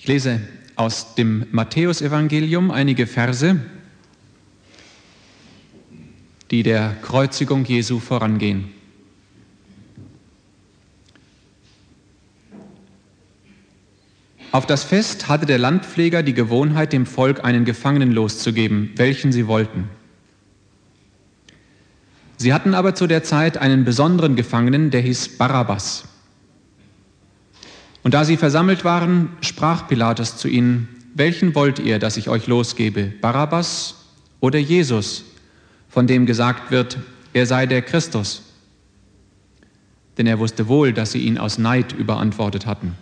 Ich lese aus dem Matthäusevangelium einige Verse, die der Kreuzigung Jesu vorangehen. Auf das Fest hatte der Landpfleger die Gewohnheit, dem Volk einen Gefangenen loszugeben, welchen sie wollten. Sie hatten aber zu der Zeit einen besonderen Gefangenen, der hieß Barabbas. Und da sie versammelt waren, sprach Pilatus zu ihnen: Welchen wollt ihr, dass ich euch losgebe, Barabbas oder Jesus, von dem gesagt wird, er sei der Christus? Denn er wusste wohl, dass sie ihn aus Neid überantwortet hatten.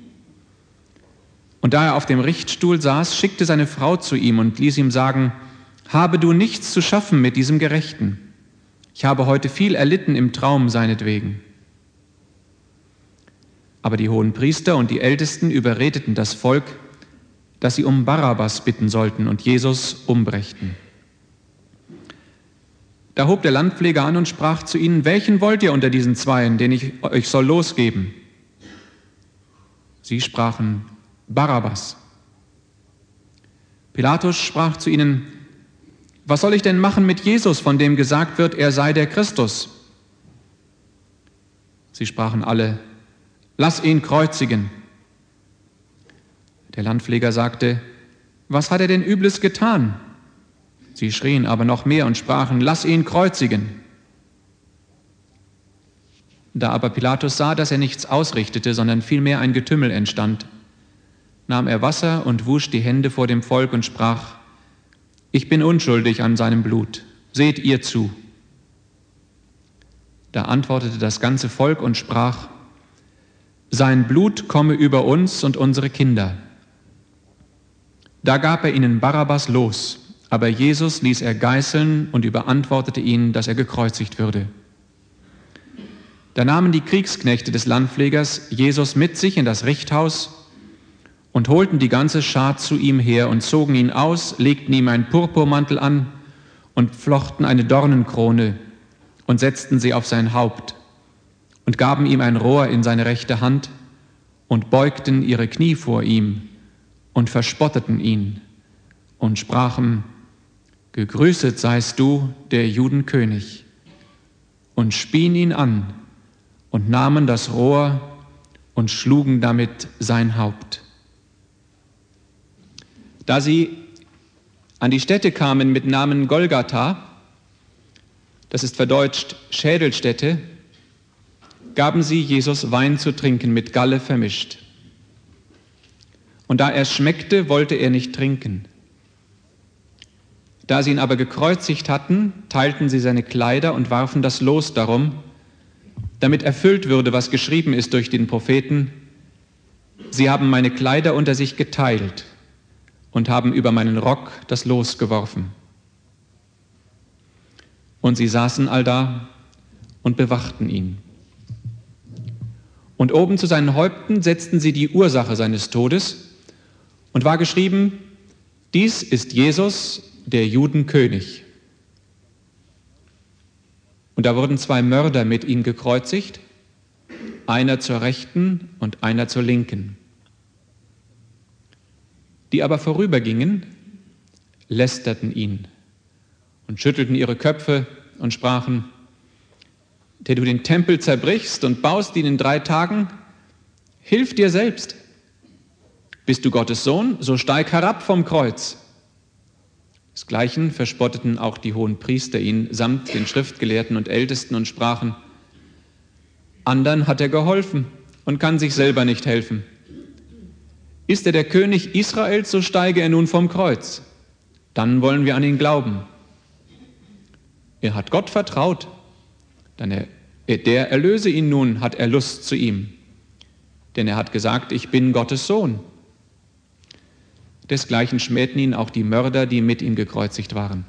Und da er auf dem Richtstuhl saß, schickte seine Frau zu ihm und ließ ihm sagen: Habe du nichts zu schaffen mit diesem Gerechten? Ich habe heute viel erlitten im Traum seinetwegen. Aber die Hohenpriester und die Ältesten überredeten das Volk, dass sie um Barabbas bitten sollten und Jesus umbrächten. Da hob der Landpfleger an und sprach zu ihnen: Welchen wollt ihr unter diesen Zweien, den ich euch soll losgeben? Sie sprachen: Barabbas. Pilatus sprach zu ihnen: Was soll ich denn machen mit Jesus, von dem gesagt wird, er sei der Christus? Sie sprachen alle: Lass ihn kreuzigen. Der Landpfleger sagte: Was hat er denn Übles getan? Sie schrien aber noch mehr und sprachen: Lass ihn kreuzigen. Da aber Pilatus sah, dass er nichts ausrichtete, sondern vielmehr ein Getümmel entstand, nahm er Wasser und wusch die Hände vor dem Volk und sprach: Ich bin unschuldig an seinem Blut, seht ihr zu. Da antwortete das ganze Volk und sprach: Sein Blut komme über uns und unsere Kinder. Da gab er ihnen Barabbas los, aber Jesus ließ er geißeln und überantwortete ihn, dass er gekreuzigt würde. Da nahmen die Kriegsknechte des Landpflegers Jesus mit sich in das Richthaus und holten die ganze Schar zu ihm her und zogen ihn aus, legten ihm einen Purpurmantel an und flochten eine Dornenkrone und setzten sie auf sein Haupt und gaben ihm ein Rohr in seine rechte Hand und beugten ihre Knie vor ihm und verspotteten ihn und sprachen: Gegrüßet seist du, der Judenkönig, und spien ihn an und nahmen das Rohr und schlugen damit sein Haupt. Da sie an die Stätte kamen mit Namen Golgatha, das ist verdeutscht Schädelstätte, gaben sie Jesus Wein zu trinken mit Galle vermischt. Und da er es schmeckte, wollte er nicht trinken. Da sie ihn aber gekreuzigt hatten, teilten sie seine Kleider und warfen das Los darum, damit erfüllt würde, was geschrieben ist durch den Propheten: Sie haben meine Kleider unter sich geteilt und haben über meinen Rock das Los geworfen. Und sie saßen allda und bewachten ihn. Und oben zu seinen Häupten setzten sie die Ursache seines Todes, und war geschrieben: Dies ist Jesus, der Judenkönig. Und da wurden 2 Mörder mit ihm gekreuzigt, einer zur Rechten und einer zur Linken. Die aber vorübergingen, lästerten ihn und schüttelten ihre Köpfe und sprachen: Der du den Tempel zerbrichst und baust ihn in 3 Tagen, hilf dir selbst. Bist du Gottes Sohn, so steig herab vom Kreuz. Desgleichen verspotteten auch die Hohenpriester ihn samt den Schriftgelehrten und Ältesten und sprachen: Andern hat er geholfen und kann sich selber nicht helfen. Ist er der König Israels, so steige er nun vom Kreuz. Dann wollen wir an ihn glauben. Er hat Gott vertraut, der erlöse ihn nun, hat er Lust zu ihm. Denn er hat gesagt: Ich bin Gottes Sohn. Desgleichen schmähten ihn auch die Mörder, die mit ihm gekreuzigt waren.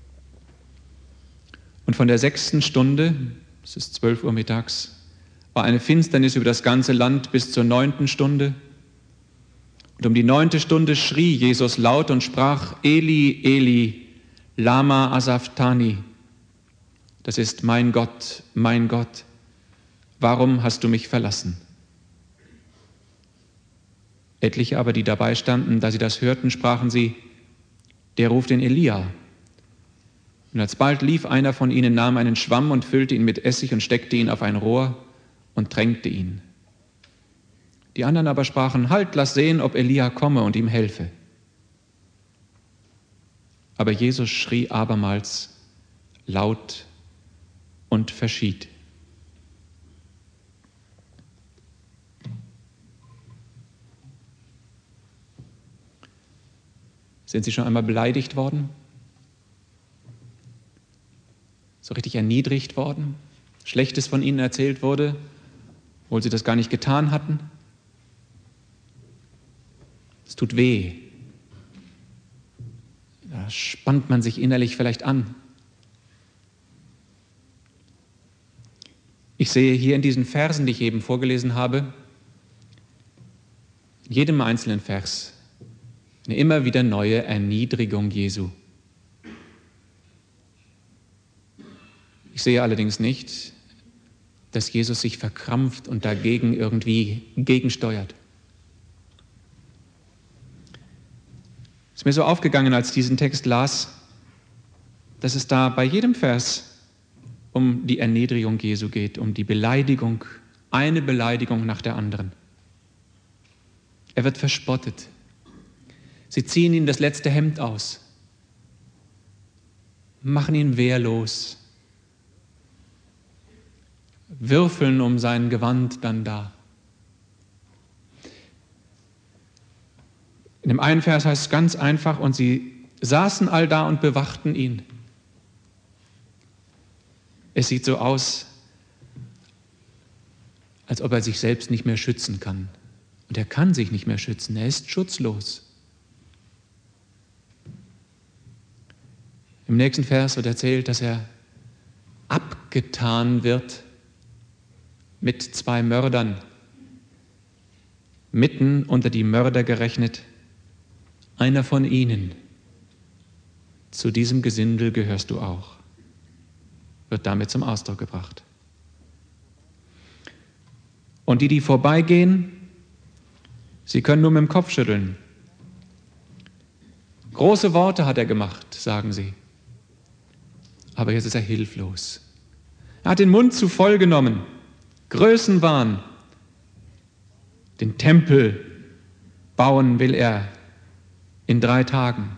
Und von der 6. Stunde, es ist 12 Uhr mittags, war eine Finsternis über das ganze Land bis zur 9. Stunde. Und um die 9. Stunde schrie Jesus laut und sprach: Eli, Eli, lama asafthani. Das ist: mein Gott, warum hast du mich verlassen? Etliche aber, die dabei standen, da sie das hörten, sprachen sie, der ruft den Elia. Und alsbald lief einer von ihnen, nahm einen Schwamm und füllte ihn mit Essig und steckte ihn auf ein Rohr und tränkte ihn. Die anderen aber sprachen, halt, lass sehen, ob Elia komme und ihm helfe. Aber Jesus schrie abermals laut und verschied. Sind Sie schon einmal beleidigt worden? So richtig erniedrigt worden? Schlechtes von Ihnen erzählt wurde, obwohl Sie das gar nicht getan hatten? Es tut weh. Da spannt man sich innerlich vielleicht an. Ich sehe hier in diesen Versen, die ich eben vorgelesen habe, in jedem einzelnen Vers eine immer wieder neue Erniedrigung Jesu. Ich sehe allerdings nicht, dass Jesus sich verkrampft und dagegen irgendwie gegensteuert. Es ist mir so aufgegangen, als ich diesen Text las, dass es da bei jedem Vers um die Erniedrigung Jesu geht, um die Beleidigung, eine Beleidigung nach der anderen. Er wird verspottet. Sie ziehen ihm das letzte Hemd aus, machen ihn wehrlos, würfeln um sein Gewand dann da. In dem einen Vers heißt es ganz einfach, und sie saßen all da und bewachten ihn. Es sieht so aus, als ob er sich selbst nicht mehr schützen kann. Und er kann sich nicht mehr schützen, er ist schutzlos. Im nächsten Vers wird erzählt, dass er abgetan wird mit 2 Mördern, mitten unter die Mörder gerechnet, einer von ihnen. Zu diesem Gesindel gehörst du auch, wird damit zum Ausdruck gebracht. Und die vorbeigehen, sie können nur mit dem Kopf schütteln. Große Worte hat er gemacht, sagen sie. Aber jetzt ist er hilflos. Er hat den Mund zu voll genommen. Größenwahn. Den Tempel bauen will er in 3 Tagen.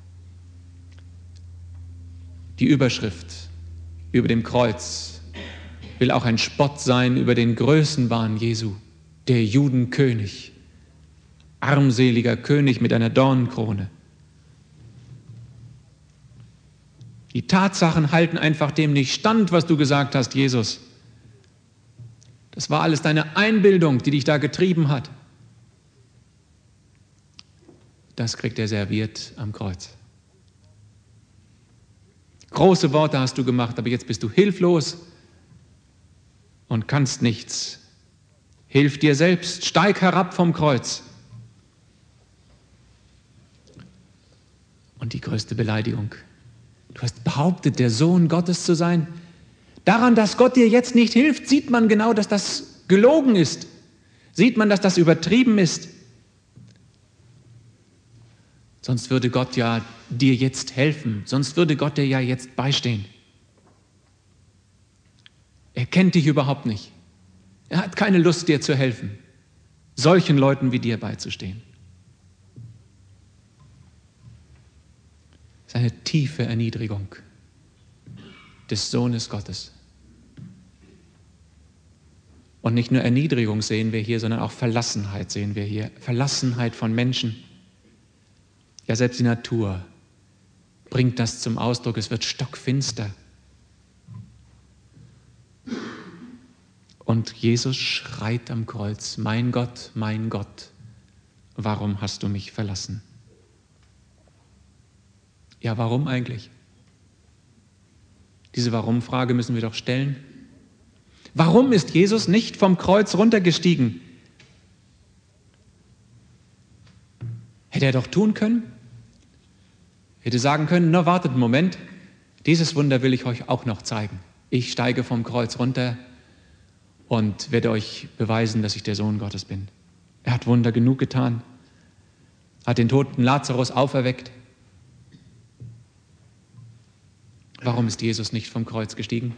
Die Überschrift über dem Kreuz will auch ein Spott sein über den Größenwahn Jesu, der Judenkönig, armseliger König mit einer Dornenkrone. Die Tatsachen halten einfach dem nicht stand, was du gesagt hast, Jesus. Das war alles deine Einbildung, die dich da getrieben hat. Das kriegt er serviert am Kreuz. Große Worte hast du gemacht, aber jetzt bist du hilflos und kannst nichts. Hilf dir selbst, steig herab vom Kreuz. Und die größte Beleidigung. Du hast behauptet, der Sohn Gottes zu sein. Daran, dass Gott dir jetzt nicht hilft, sieht man genau, dass das gelogen ist. Sieht man, dass das übertrieben ist. Sonst würde Gott ja dir jetzt helfen. Sonst würde Gott dir ja jetzt beistehen. Er kennt dich überhaupt nicht. Er hat keine Lust, dir zu helfen, solchen Leuten wie dir beizustehen. Das ist eine tiefe Erniedrigung des Sohnes Gottes. Und nicht nur Erniedrigung sehen wir hier, sondern auch Verlassenheit sehen wir hier. Verlassenheit von Menschen. Ja, selbst die Natur bringt das zum Ausdruck. Es wird stockfinster. Und Jesus schreit am Kreuz, mein Gott, warum hast du mich verlassen? Ja, warum eigentlich? Diese Warum-Frage müssen wir doch stellen. Warum ist Jesus nicht vom Kreuz runtergestiegen? Hätte er doch tun können. Hätte sagen können, na wartet einen Moment, dieses Wunder will ich euch auch noch zeigen. Ich steige vom Kreuz runter und werde euch beweisen, dass ich der Sohn Gottes bin. Er hat Wunder genug getan. hat den toten Lazarus auferweckt. Warum ist Jesus nicht vom Kreuz gestiegen?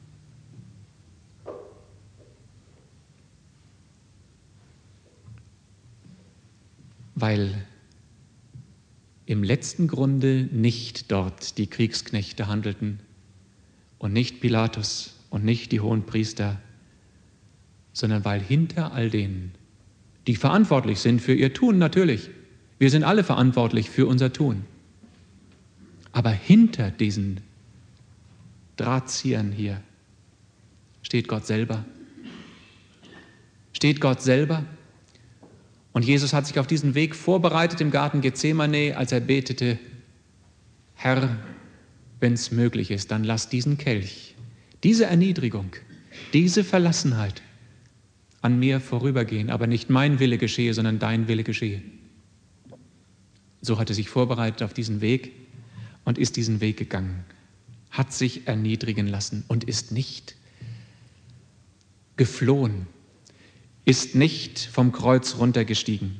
Weil im letzten Grunde nicht dort die Kriegsknechte handelten und nicht Pilatus und nicht die Hohenpriester, sondern weil hinter all denen, die verantwortlich sind für ihr Tun, natürlich, wir sind alle verantwortlich für unser Tun, aber hinter diesen Drahtziehern hier steht Gott selber. Steht Gott selber. Und Jesus hat sich auf diesen Weg vorbereitet im Garten Gethsemane, als er betete, Herr, wenn es möglich ist, dann lass diesen Kelch, diese Erniedrigung, diese Verlassenheit an mir vorübergehen, aber nicht mein Wille geschehe, sondern dein Wille geschehe. So hat er sich vorbereitet auf diesen Weg und ist diesen Weg gegangen, hat sich erniedrigen lassen und ist nicht geflohen, ist nicht vom Kreuz runtergestiegen,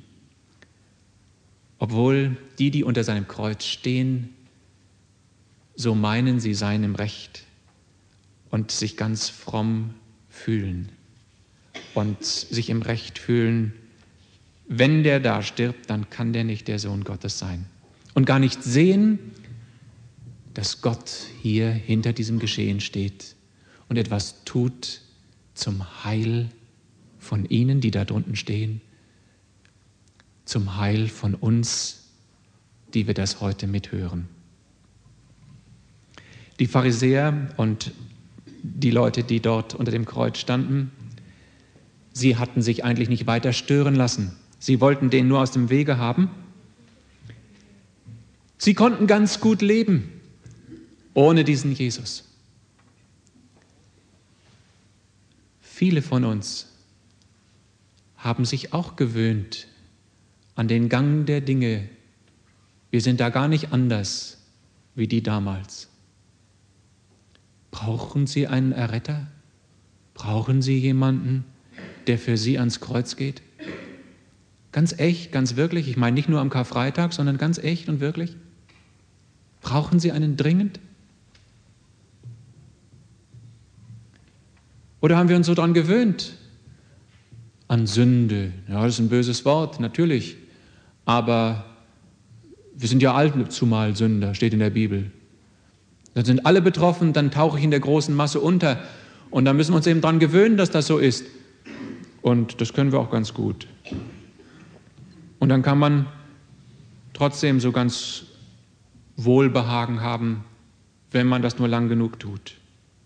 obwohl die unter seinem Kreuz stehen, so meinen, sie seien im Recht und sich ganz fromm fühlen und sich im Recht fühlen, wenn der da stirbt, dann kann der nicht der Sohn Gottes sein. Und gar nicht sehen, dass Gott hier hinter diesem Geschehen steht und etwas tut zum Heil von ihnen, die da drunten stehen, zum Heil von uns, die wir das heute mithören. Die Pharisäer und die Leute, die dort unter dem Kreuz standen, sie hatten sich eigentlich nicht weiter stören lassen. Sie wollten den nur aus dem Wege haben. Sie konnten ganz gut leben ohne diesen Jesus. Viele von uns haben sich auch gewöhnt an den Gang der Dinge. Wir sind da gar nicht anders wie die damals. Brauchen Sie einen Erretter? Brauchen Sie jemanden, der für Sie ans Kreuz geht? Ganz echt, ganz wirklich, ich meine nicht nur am Karfreitag, sondern ganz echt und wirklich. Brauchen Sie einen dringend? Oder haben wir uns so daran gewöhnt? An Sünde. Ja, das ist ein böses Wort, natürlich. Aber wir sind ja allzumal Sünder, steht in der Bibel. Dann sind alle betroffen, dann tauche ich in der großen Masse unter. Und dann müssen wir uns eben daran gewöhnen, dass das so ist. Und das können wir auch ganz gut. Und dann kann man trotzdem so ganz Wohlbehagen haben, wenn man das nur lang genug tut.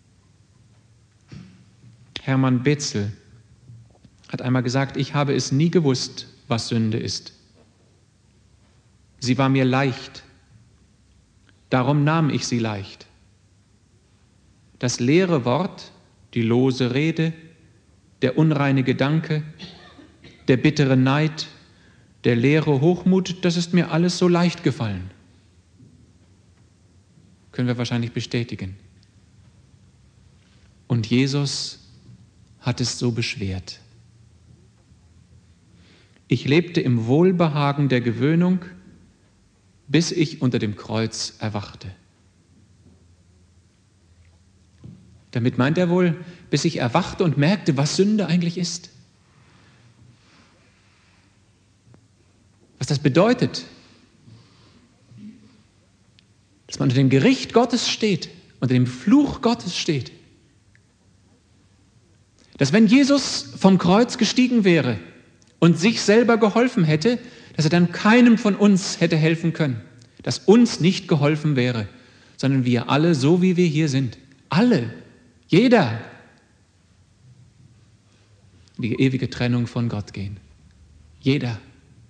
Hermann Beetzel hat einmal gesagt, ich habe es nie gewusst, was Sünde ist. Sie war mir leicht, darum nahm ich sie leicht. Das leere Wort, die lose Rede, der unreine Gedanke, der bittere Neid, der leere Hochmut, das ist mir alles so leicht gefallen. Können wir wahrscheinlich bestätigen. Und Jesus hat es so beschwert. Ich lebte im Wohlbehagen der Gewöhnung, bis ich unter dem Kreuz erwachte. Damit meint er wohl, bis ich erwachte und merkte, was Sünde eigentlich ist. Was das bedeutet, dass man unter dem Gericht Gottes steht, unter dem Fluch Gottes steht. Dass wenn Jesus vom Kreuz gestiegen wäre und sich selber geholfen hätte, dass er dann keinem von uns hätte helfen können, dass uns nicht geholfen wäre, sondern wir alle, so wie wir hier sind, alle, jeder, in die ewige Trennung von Gott gehen. Jeder.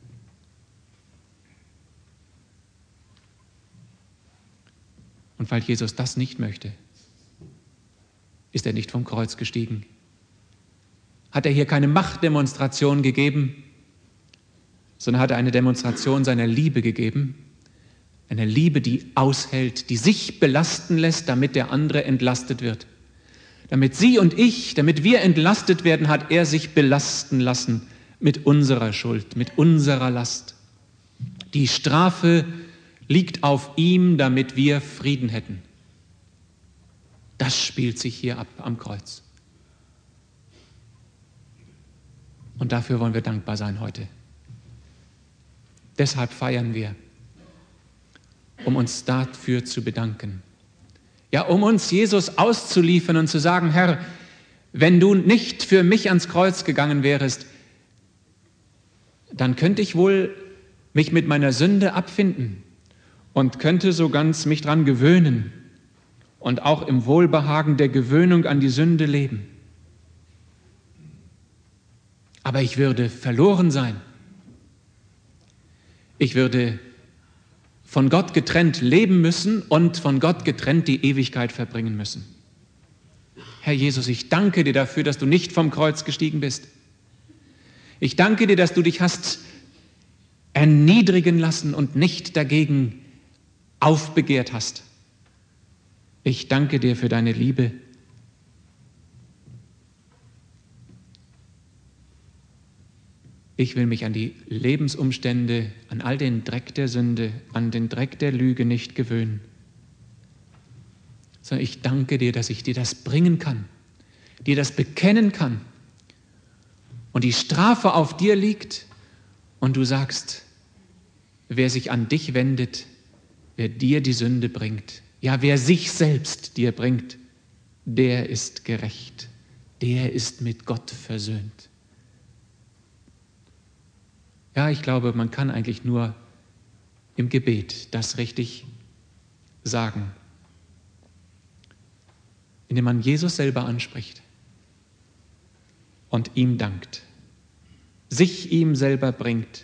Und weil Jesus das nicht möchte, ist er nicht vom Kreuz gestiegen. Hat er hier keine Machtdemonstration gegeben, sondern hat er eine Demonstration seiner Liebe gegeben. Eine Liebe, die aushält, die sich belasten lässt, damit der andere entlastet wird. Damit Sie und ich, damit wir entlastet werden, hat er sich belasten lassen mit unserer Schuld, mit unserer Last. Die Strafe liegt auf ihm, damit wir Frieden hätten. Das spielt sich hier ab am Kreuz. Und dafür wollen wir dankbar sein heute. Deshalb feiern wir, um uns dafür zu bedanken. Ja, um uns Jesus auszuliefern und zu sagen, Herr, wenn du nicht für mich ans Kreuz gegangen wärest, dann könnte ich wohl mich mit meiner Sünde abfinden und könnte so ganz mich dran gewöhnen und auch im Wohlbehagen der Gewöhnung an die Sünde leben. Aber ich würde verloren sein. Ich würde von Gott getrennt leben müssen und von Gott getrennt die Ewigkeit verbringen müssen. Herr Jesus, ich danke dir dafür, dass du nicht vom Kreuz gestiegen bist. Ich danke dir, dass du dich hast erniedrigen lassen und nicht dagegen aufbegehrt hast. Ich danke dir für deine Liebe. Ich will mich an die Lebensumstände, an all den Dreck der Sünde, an den Dreck der Lüge nicht gewöhnen. Sondern ich danke dir, dass ich dir das bringen kann, dir das bekennen kann. Und die Strafe auf dir liegt und du sagst, wer sich an dich wendet, wer dir die Sünde bringt, ja, wer sich selbst dir bringt, der ist gerecht, der ist mit Gott versöhnt. Ja, ich glaube, man kann eigentlich nur im Gebet das richtig sagen, indem man Jesus selber anspricht und ihm dankt, sich ihm selber bringt,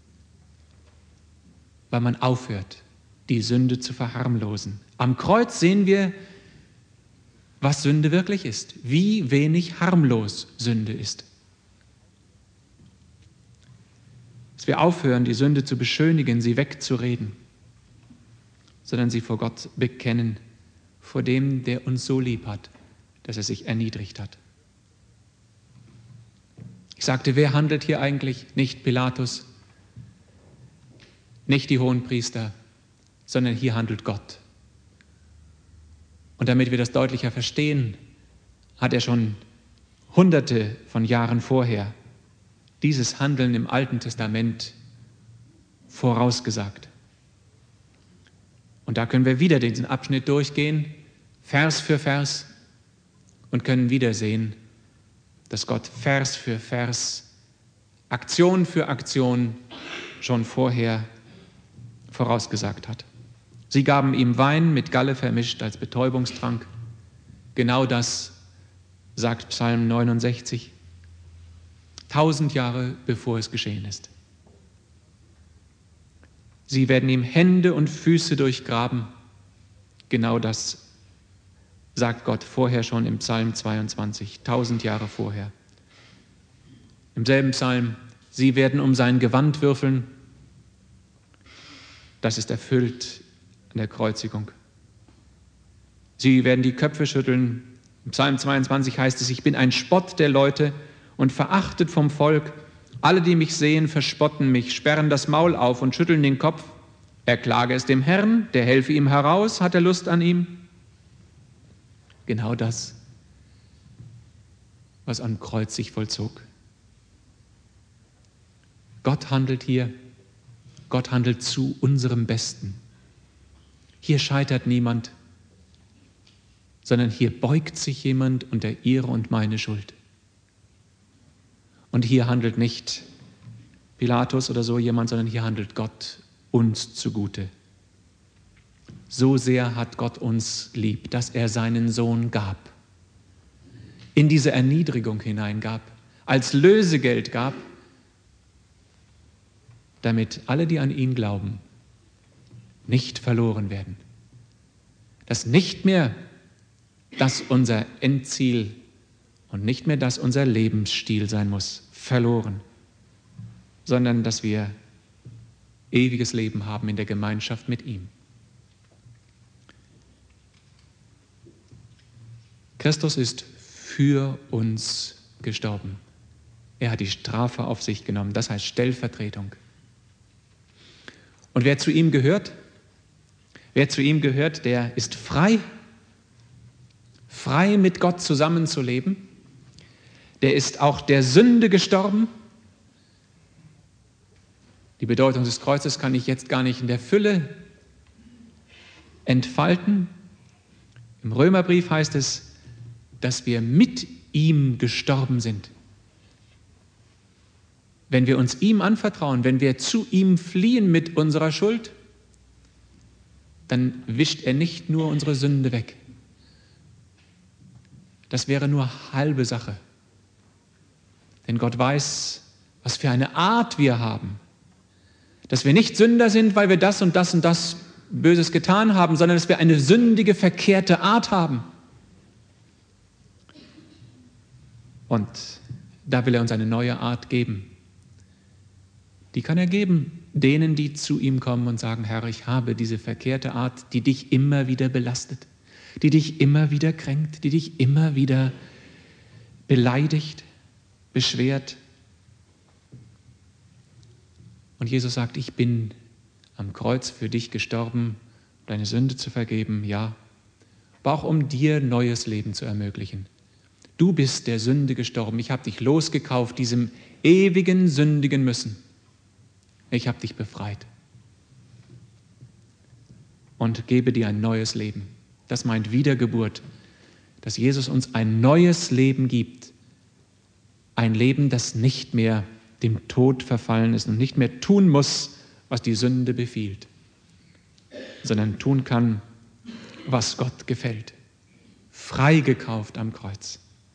weil man aufhört, die Sünde zu verharmlosen. Am Kreuz sehen wir, was Sünde wirklich ist, wie wenig harmlos Sünde ist. Dass wir aufhören, die Sünde zu beschönigen, sie wegzureden, sondern sie vor Gott bekennen, vor dem, der uns so lieb hat, dass er sich erniedrigt hat. Ich sagte, wer handelt hier eigentlich? Nicht Pilatus, nicht die Hohenpriester, sondern hier handelt Gott. Und damit wir das deutlicher verstehen, hat er schon Hunderte von Jahren vorher dieses Handeln im Alten Testament vorausgesagt. Und da können wir wieder diesen Abschnitt durchgehen, Vers für Vers, und können wieder sehen, dass Gott Vers für Vers, Aktion für Aktion schon vorher vorausgesagt hat. Sie gaben ihm Wein mit Galle vermischt als Betäubungstrank. Genau das sagt Psalm 69, 1000 Jahre bevor es geschehen ist. Sie werden ihm Hände und Füße durchgraben. Genau das sagt Gott vorher schon im Psalm 22, 1000 Jahre vorher. Im selben Psalm, sie werden um sein Gewand würfeln. Das ist erfüllt an der Kreuzigung. Sie werden die Köpfe schütteln. Im Psalm 22 heißt es, ich bin ein Spott der Leute und verachtet vom Volk. Alle, die mich sehen, verspotten mich, sperren das Maul auf und schütteln den Kopf. Er klage es dem Herrn, der helfe ihm heraus, hat er Lust an ihm. Genau das, was am Kreuz sich vollzog. Gott handelt hier, Gott handelt zu unserem Besten. Hier scheitert niemand, sondern hier beugt sich jemand unter ihre und meine Schuld. Und hier handelt nicht Pilatus oder so jemand, sondern hier handelt Gott uns zugute. So sehr hat Gott uns lieb, dass er seinen Sohn gab, in diese Erniedrigung hineingab, als Lösegeld gab, damit alle, die an ihn glauben, nicht verloren werden. Dass nicht mehr das unser Endziel und nicht mehr das unser Lebensstil sein muss, verloren, sondern dass wir ewiges Leben haben in der Gemeinschaft mit ihm. Christus ist für uns gestorben. Er hat die Strafe auf sich genommen, das heißt Stellvertretung. Und wer zu ihm gehört, der ist frei, frei mit Gott zusammenzuleben. Der ist auch der Sünde gestorben. Die Bedeutung des Kreuzes kann ich jetzt gar nicht in der Fülle entfalten. Im Römerbrief heißt es, dass wir mit ihm gestorben sind. Wenn wir uns ihm anvertrauen, wenn wir zu ihm fliehen mit unserer Schuld, dann wischt er nicht nur unsere Sünde weg. Das wäre nur halbe Sache. Denn Gott weiß, was für eine Art wir haben. Dass wir nicht Sünder sind, weil wir das und das und das Böses getan haben, sondern dass wir eine sündige, verkehrte Art haben. Und da will er uns eine neue Art geben. Die kann er geben denen, die zu ihm kommen und sagen, Herr, ich habe diese verkehrte Art, die dich immer wieder belastet, die dich immer wieder kränkt, die dich immer wieder beleidigt, beschwert. Und Jesus sagt, ich bin am Kreuz für dich gestorben, um deine Sünde zu vergeben, ja, aber auch um dir neues Leben zu ermöglichen. Du bist der Sünde gestorben, ich habe dich losgekauft, diesem ewigen sündigen Müssen. Ich habe dich befreit und gebe dir ein neues Leben. Das meint Wiedergeburt, dass Jesus uns ein neues Leben gibt. Ein Leben, das nicht mehr dem Tod verfallen ist und nicht mehr tun muss, was die Sünde befiehlt, sondern tun kann, was Gott gefällt. Freigekauft am Kreuz.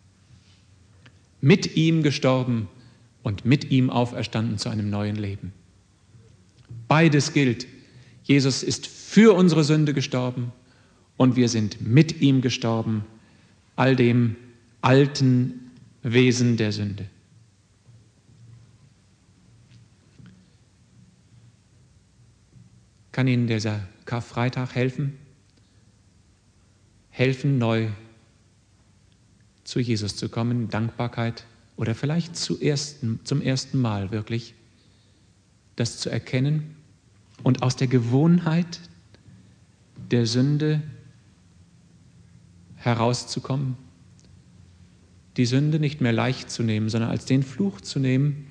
Mit ihm gestorben und mit ihm auferstanden zu einem neuen Leben. Beides gilt. Jesus ist für unsere Sünde gestorben und wir sind mit ihm gestorben, all dem alten Wesen der Sünde. Kann Ihnen dieser Karfreitag helfen? Helfen, neu zu Jesus zu kommen, Dankbarkeit oder vielleicht zum ersten Mal wirklich das zu erkennen und aus der Gewohnheit der Sünde herauszukommen, die Sünde nicht mehr leicht zu nehmen, sondern als den Fluch zu nehmen,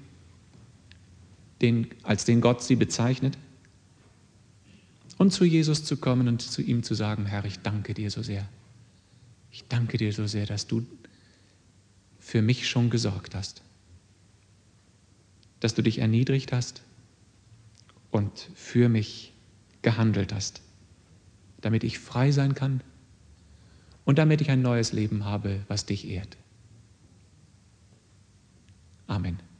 als den Gott sie bezeichnet, und zu Jesus zu kommen und zu ihm zu sagen, Herr, ich danke dir so sehr. Ich danke dir so sehr, dass du für mich schon gesorgt hast, dass du dich erniedrigt hast und für mich gehandelt hast, damit ich frei sein kann und damit ich ein neues Leben habe, was dich ehrt. Amen.